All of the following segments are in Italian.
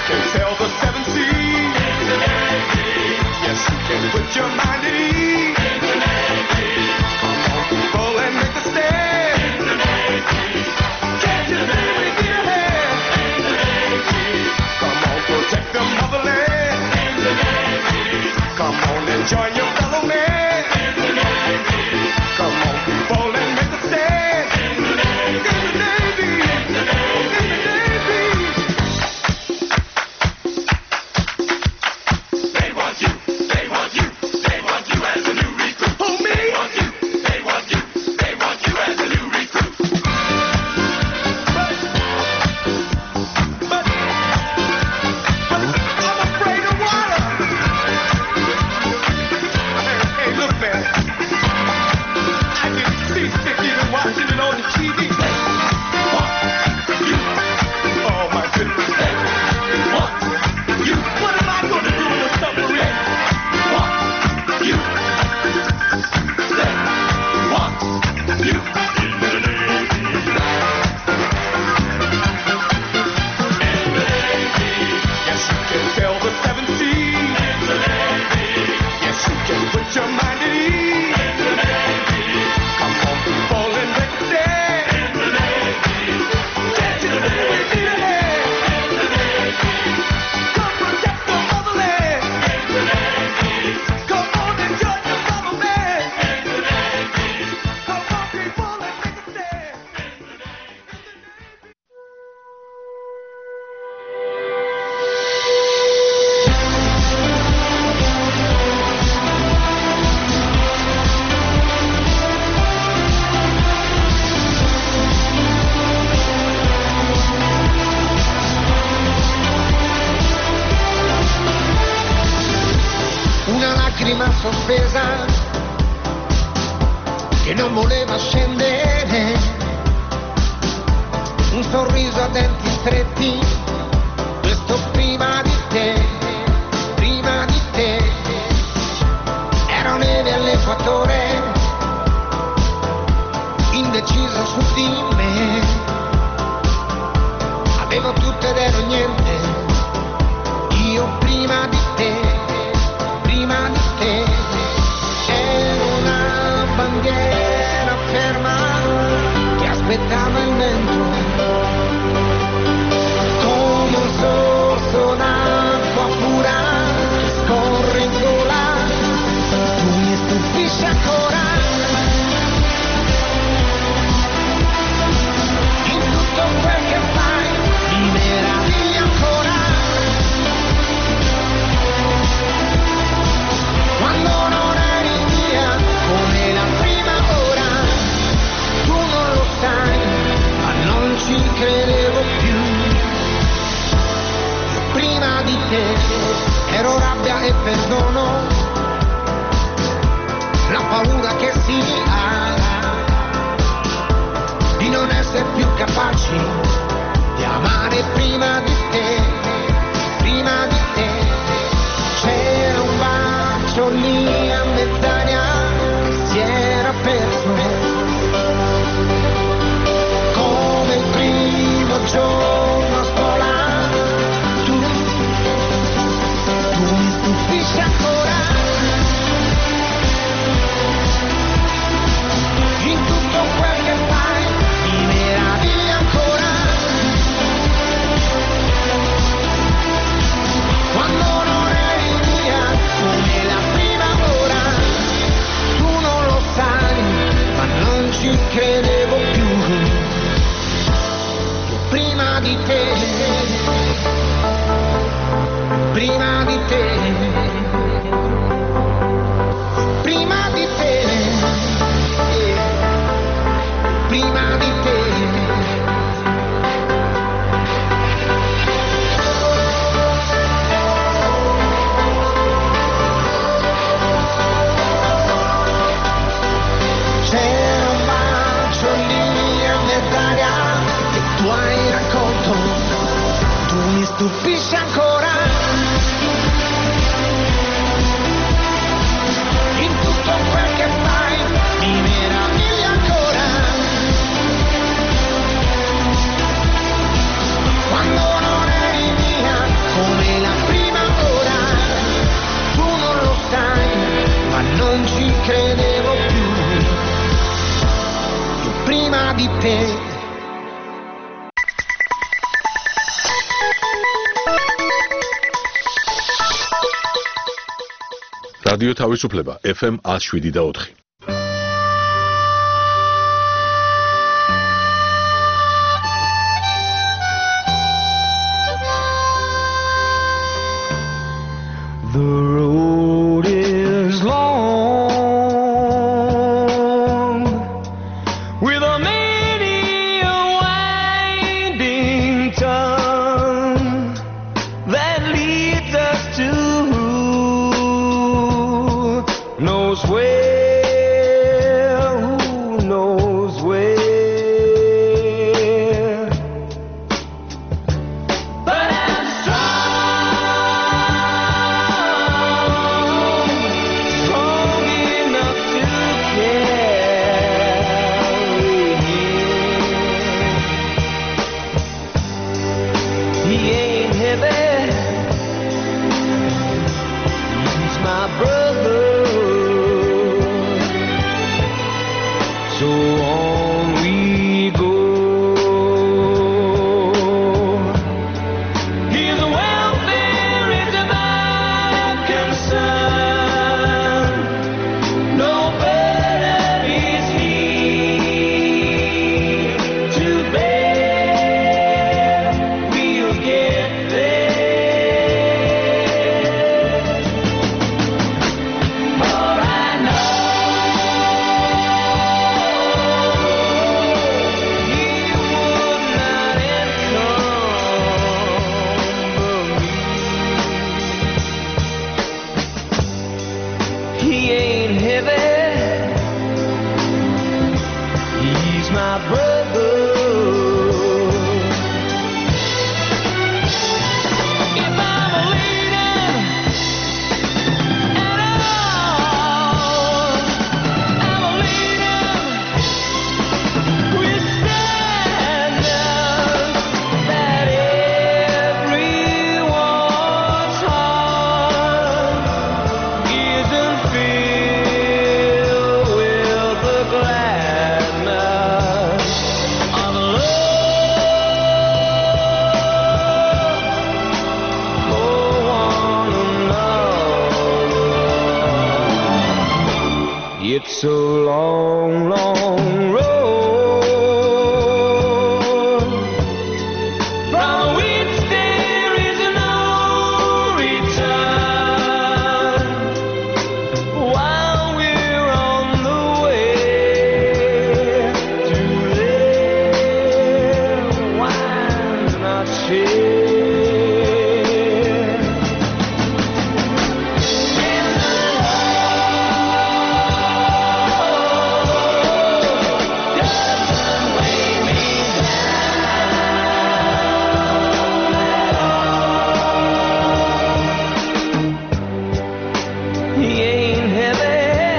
can sail the seven seas. Yes, you can put your mind at ease. Come on, people, and make a stand. Can't you see we need a hand? Come on, protect the motherland. Come on and join your fellow man. Come on, people, and make a stand. In the Navy. In the Navy. They want you. They want you. They want you as a new recruit. Who, me? They want you. They want you. They want you as a new recruit. But I'm afraid of water. Hey, look, man. I can see Stick even watching it on the TV. Oh, my goodness. What am I going to do with a submarine? Yes, you can sail the seven seas. Yes, you can put your mind at ease. Come on, people, and make a stand. Can't you see we need a hand? Come protect the motherland. Come on and join your fellow man. Come on, people, and make a stand. Una lacrima sospesa che non voleva scendere, un sorriso a denti stretti, questo prima di te, ero neve all'equatore, indeciso su di me, avevo tutto ed ero niente, io prima di te. Era una bandiera ferma che aspettava il vento, come un sorso d'acqua pura che scorre in gola, tu mi stupisci ancora, in tutto quel che fai mi meravigli ancora. Quando non eri via come la prima ora, tu non lo sai, ma non ci credevo più. Io prima di te ero rabbia e perdono, la paura che si ha di non essere più capaci di amare prima di te. C'era un bacio lì a mezz'aria che si era perso, come il primo giorno a scuola, tu mi stupisci ancora, in tutto quel che fai mi meraviglia ancora. te. რადიო თავისუფლება FM 107.4. The road is long with a many a winding tongue that leads us to knows where, who knows where. But I'm strong enough to carry him. He ain't heavy, he's my brother. So on we go. His welfare is my concern. No burden is he to bear. We'll get there. For I know he would not encumber me. He ain't heavy, he's my brother. If I'm a leader at all, I'm a leader with standards that everyone's heart isn't filled with the gladness of love for one another. It's a long, long road from which there is no return. While we're on the way to live, why not share? Doesn't weigh me down. He ain't heavy,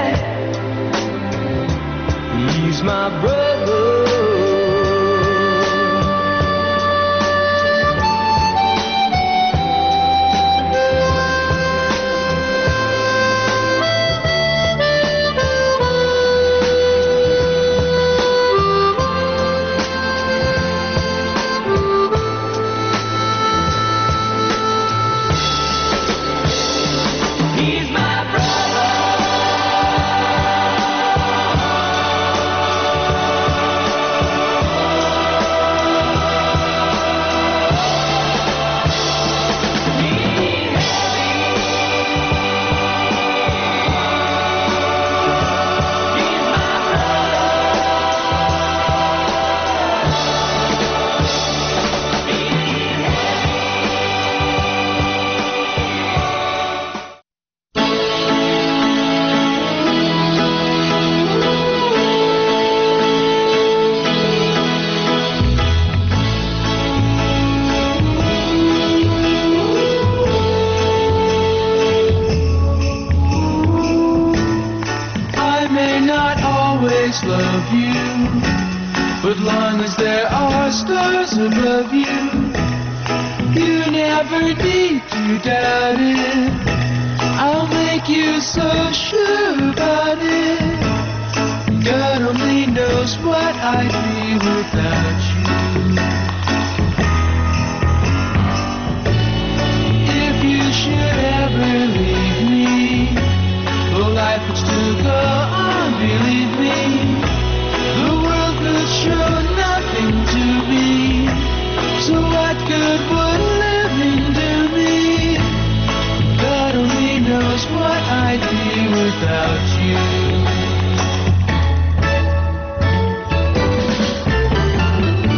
he's my brother. He's my brother. always love you, but long as there are stars above you, you never need to doubt it. I'll make you so sure about it. God only knows knows what I'd be without you. If you should ever leave me, well, life would still go on, believe me. The world could show nothing to me. So what good would living do me? God only knows what I'd be without you.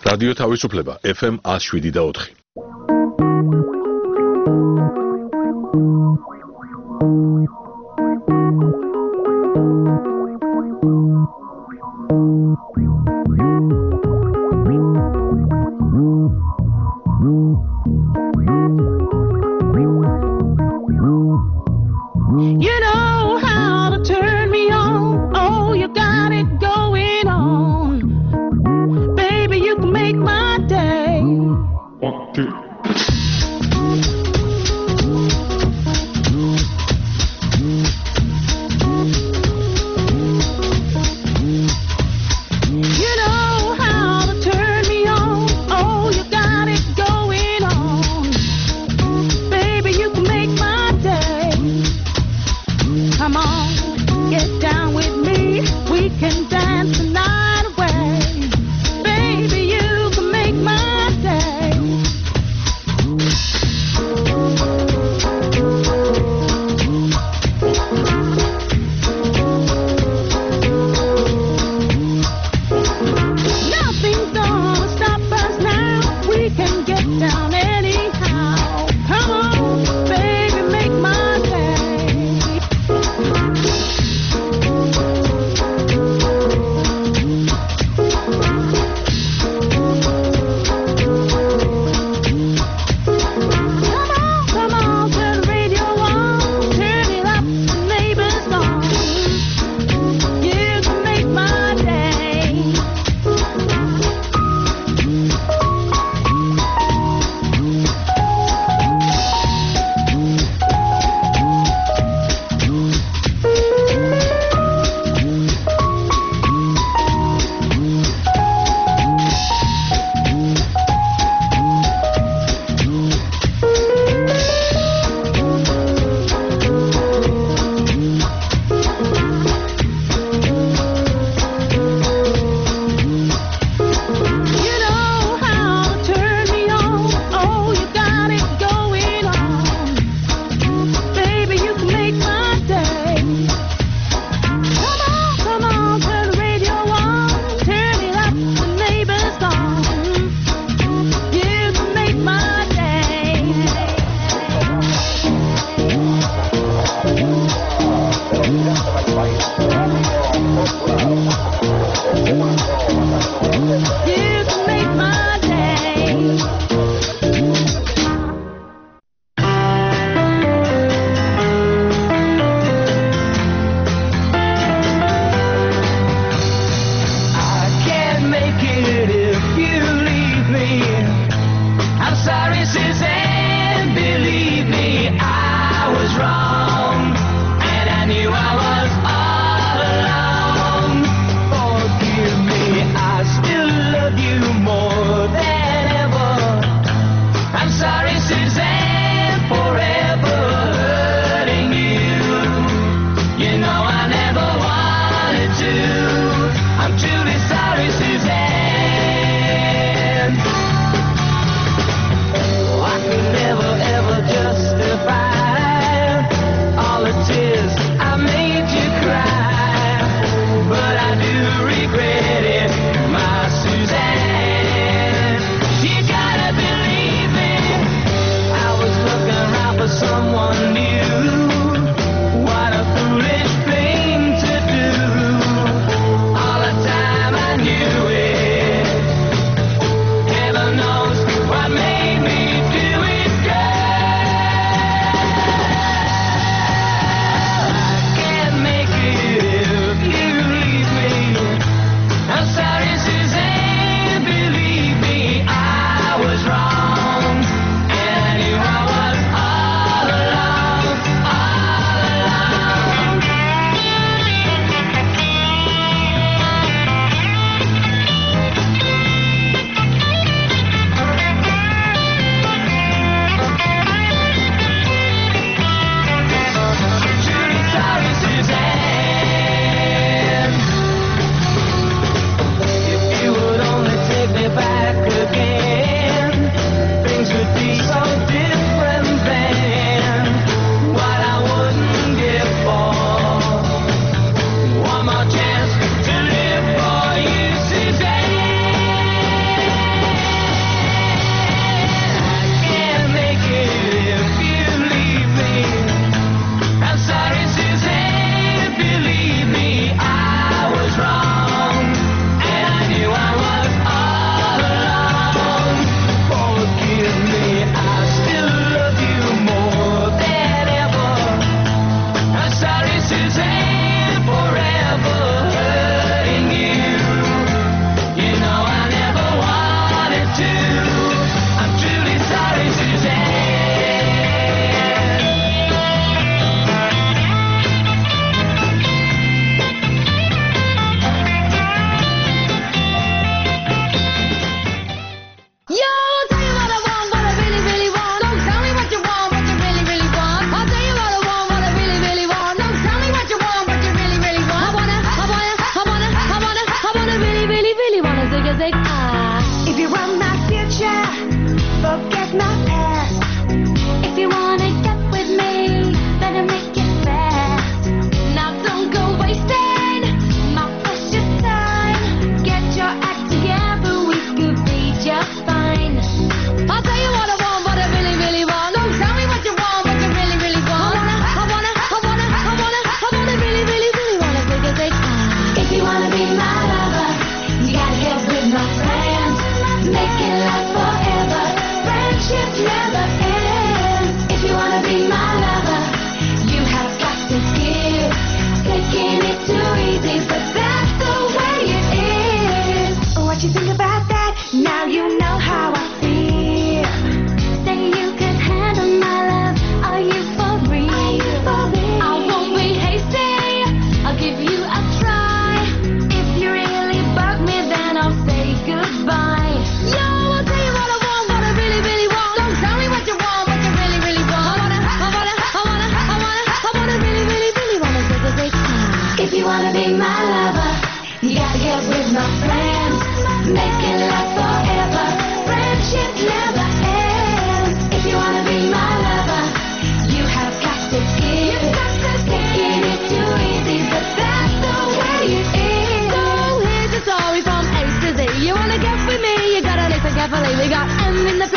რადიო თავისუფლება FM 107.4. You know how to turn me on. Oh, you got it going on. Baby, you can make my day. You know how to turn me on. Oh, you got it going on.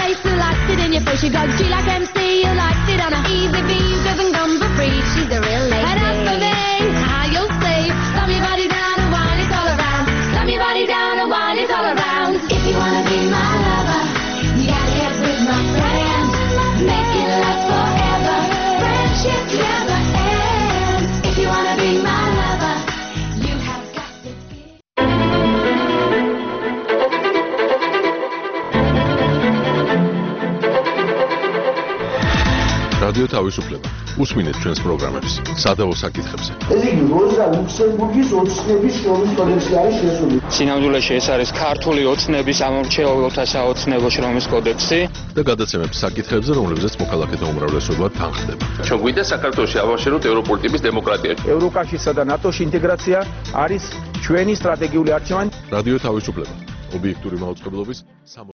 face, you liked it in your face. You got G like MC, you liked it on a easy V. You doesn't come for free. She's a real lady. And as for me, how you'll say, slam your body down and wine it all around. Slam your body down and wine it all around. If you wanna be my lover, you gotta get with my friend. Making love forever. Friendship never ends. If you wanna be my lover, you have got to give. რადიო თავისუფლება. უსმინეთ ჩვენს პროგრამებს სადავო საკითხებზე. ეს იგი როზა ლუქსემბურგის ოცნების შრომის კოდექსი არის შესული. სინამდვილეში ეს არის ქართული ოცნების ამორჩეულთა საოცნებო შრომის კოდექსი და გადაცემებს საკითხებზე, რომლებზეც მოქალაქეთა უმრავლესობა თანხდება. ჩვენ გვინდა საქართველოში ავაშენოთ ევროპული ტიპის დემოკრატია. ევროკავშირსა და ნატოში ინტეგრაცია არის ჩვენი სტრატეგიული არჩევანი. რადიო თავისუფლება. ობიექტური მაუწყებლობის